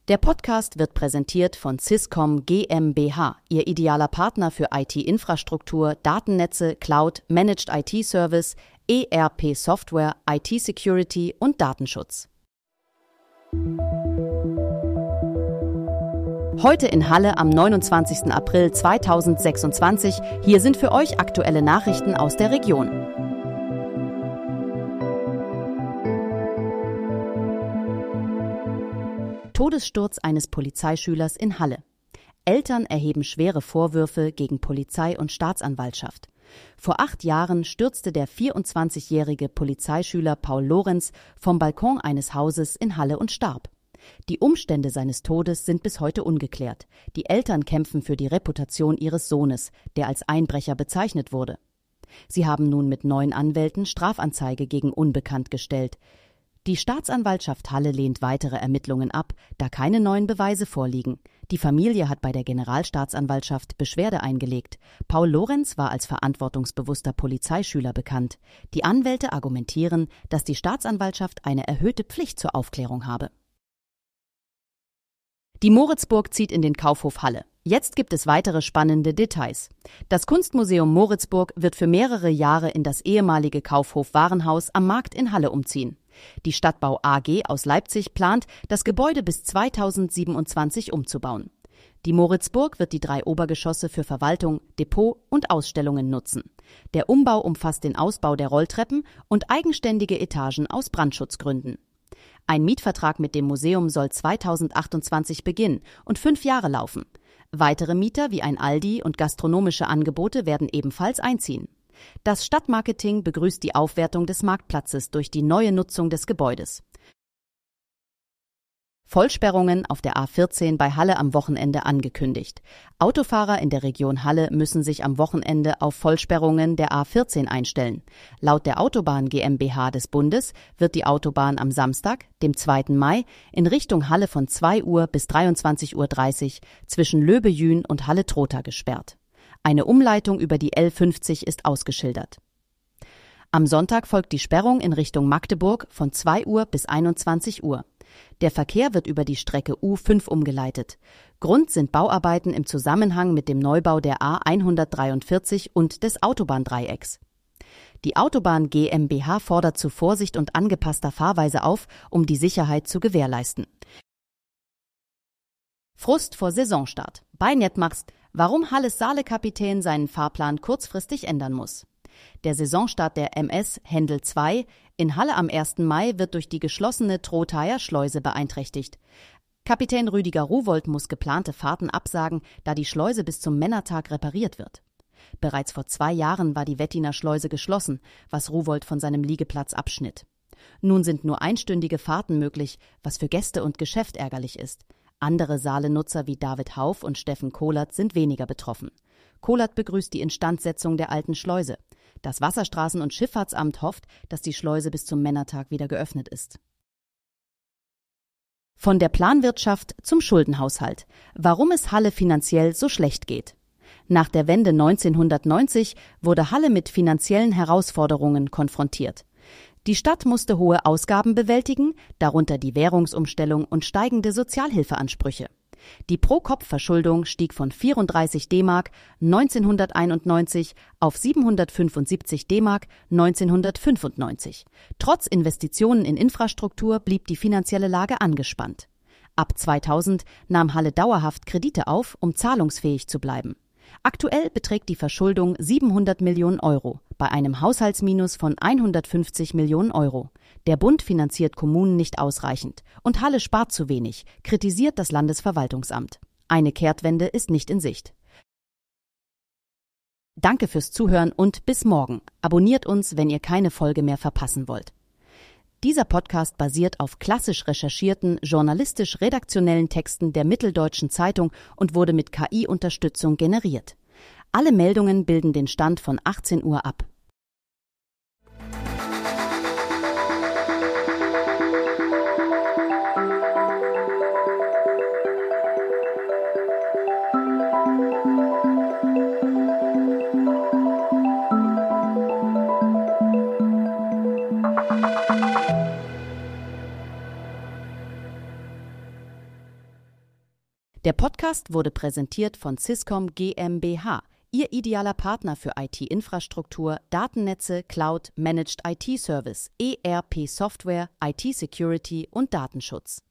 Der Podcast wird präsentiert von Syscom GmbH, Ihr idealer Partner für IT-Infrastruktur, Datennetze, Cloud, Managed IT-Service, ERP-Software, IT-Security und Datenschutz. Heute in Halle am 29. April 2026. Hier sind für euch aktuelle Nachrichten aus der Region. Todessturz eines Polizeischülers in Halle. Eltern erheben schwere Vorwürfe gegen Polizei und Staatsanwaltschaft. Vor 8 Jahren stürzte der 24-jährige Polizeischüler Paul Lorenz vom Balkon eines Hauses in Halle und starb. Die Umstände seines Todes sind bis heute ungeklärt. Die Eltern kämpfen für die Reputation ihres Sohnes, der als Einbrecher bezeichnet wurde. Sie haben nun mit 9 Anwälten Strafanzeige gegen Unbekannt gestellt. Die Staatsanwaltschaft Halle lehnt weitere Ermittlungen ab, da keine neuen Beweise vorliegen. Die Familie hat bei der Generalstaatsanwaltschaft Beschwerde eingelegt. Paul Lorenz war als verantwortungsbewusster Polizeischüler bekannt. Die Anwälte argumentieren, dass die Staatsanwaltschaft eine erhöhte Pflicht zur Aufklärung habe. Die Moritzburg zieht in den Kaufhof Halle. Jetzt gibt es weitere spannende Details. Das Kunstmuseum Moritzburg wird für mehrere Jahre in das ehemalige Kaufhof Warenhaus am Markt in Halle umziehen. Die Stadtbau AG aus Leipzig plant, das Gebäude bis 2027 umzubauen. Die Moritzburg wird die 3 Obergeschosse für Verwaltung, Depot und Ausstellungen nutzen. Der Umbau umfasst den Ausbau der Rolltreppen und eigenständige Etagen aus Brandschutzgründen. Ein Mietvertrag mit dem Museum soll 2028 beginnen und 5 Jahre laufen. Weitere Mieter wie ein Aldi und gastronomische Angebote werden ebenfalls einziehen. Das Stadtmarketing begrüßt die Aufwertung des Marktplatzes durch die neue Nutzung des Gebäudes. Vollsperrungen auf der A14 bei Halle am Wochenende angekündigt. Autofahrer in der Region Halle müssen sich am Wochenende auf Vollsperrungen der A14 einstellen. Laut der Autobahn GmbH des Bundes wird die Autobahn am Samstag, dem 2. Mai, in Richtung Halle von 2 Uhr bis 23:30 Uhr zwischen Löbejün und Halle-Trotha gesperrt. Eine Umleitung über die L50 ist ausgeschildert. Am Sonntag folgt die Sperrung in Richtung Magdeburg von 2 Uhr bis 21 Uhr. Der Verkehr wird über die Strecke U5 umgeleitet. Grund sind Bauarbeiten im Zusammenhang mit dem Neubau der A143 und des Autobahndreiecks. Die Autobahn GmbH fordert zu Vorsicht und angepasster Fahrweise auf, um die Sicherheit zu gewährleisten. Frust vor Saisonstart. Bei Netmachst, warum Halles Saale-Kapitän seinen Fahrplan kurzfristig ändern muss. Der Saisonstart der MS Händel 2 in Halle am 1. Mai wird durch die geschlossene Trothaer Schleuse beeinträchtigt. Kapitän Rüdiger Ruwold muss geplante Fahrten absagen, da die Schleuse bis zum Männertag repariert wird. Bereits vor 2 Jahren war die Wettiner Schleuse geschlossen, was Ruwold von seinem Liegeplatz abschnitt. Nun sind nur einstündige Fahrten möglich, was für Gäste und Geschäft ärgerlich ist. Andere Saale-Nutzer wie David Hauf und Steffen Kohlert sind weniger betroffen. Kohlert begrüßt die Instandsetzung der alten Schleuse. Das Wasserstraßen- und Schifffahrtsamt hofft, dass die Schleuse bis zum Männertag wieder geöffnet ist. Von der Planwirtschaft zum Schuldenhaushalt. Warum es Halle finanziell so schlecht geht. Nach der Wende 1990 wurde Halle mit finanziellen Herausforderungen konfrontiert. Die Stadt musste hohe Ausgaben bewältigen, darunter die Währungsumstellung und steigende Sozialhilfeansprüche. Die Pro-Kopf-Verschuldung stieg von 34 D-Mark 1991 auf 775 D-Mark 1995. Trotz Investitionen in Infrastruktur blieb die finanzielle Lage angespannt. Ab 2000 nahm Halle dauerhaft Kredite auf, um zahlungsfähig zu bleiben. Aktuell beträgt die Verschuldung 700 Millionen Euro, bei einem Haushaltsminus von 150 Millionen Euro. Der Bund finanziert Kommunen nicht ausreichend und Halle spart zu wenig, kritisiert das Landesverwaltungsamt. Eine Kehrtwende ist nicht in Sicht. Danke fürs Zuhören und bis morgen. Abonniert uns, wenn ihr keine Folge mehr verpassen wollt. Dieser Podcast basiert auf klassisch recherchierten, journalistisch-redaktionellen Texten der Mitteldeutschen Zeitung und wurde mit KI-Unterstützung generiert. Alle Meldungen bilden den Stand von 18 Uhr ab. Der Podcast wurde präsentiert von Swisscom GmbH, Ihr idealer Partner für IT-Infrastruktur, Datennetze, Cloud, Managed IT-Service, ERP-Software, IT-Security und Datenschutz.